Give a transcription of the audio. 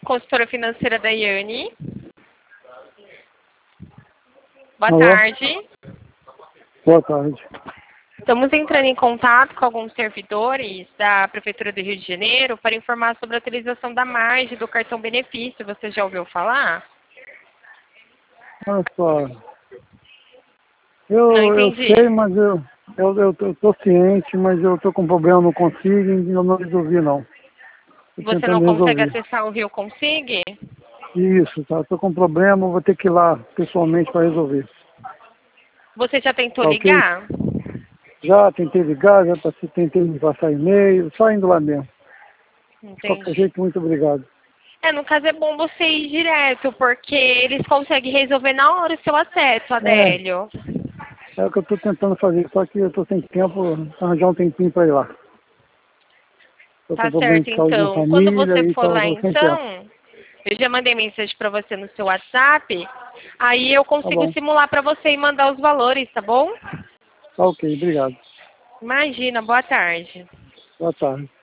consultora financeira da Yane. Boa Alô? tarde. Boa tarde. Estamos entrando em contato com alguns servidores da Prefeitura do Rio de Janeiro para informar sobre a utilização da margem do cartão benefício. Você já ouviu falar? Olha só, Não eu entendi. sei, mas eu tô ciente, mas eu tô com problema, não consigo e eu não resolvi não. Tô Você não tentando consegue resolver. acessar o Rio Consig? Isso, tá? Tô com problema, vou ter que ir lá pessoalmente para resolver. Você já tentou Tá ok? ligar? Já tentei ligar, tentei passar e-mail, só indo lá mesmo. De qualquer Entendi. jeito, muito obrigado. No caso é bom você ir direto, porque eles conseguem resolver na hora o seu acesso, É, Adélio. é o que eu tô tentando fazer, só que eu tô sem tempo, arranjar um tempinho para ir lá. Tô com Tá problema certo, de saúde na então. Quando família você e for lá, tô sem tempo. então, eu já mandei mensagem para você no seu WhatsApp, aí eu Tá consigo bom. simular para você e mandar os valores, tá bom? Tá ok, obrigado. Imagina, boa tarde. Boa tarde.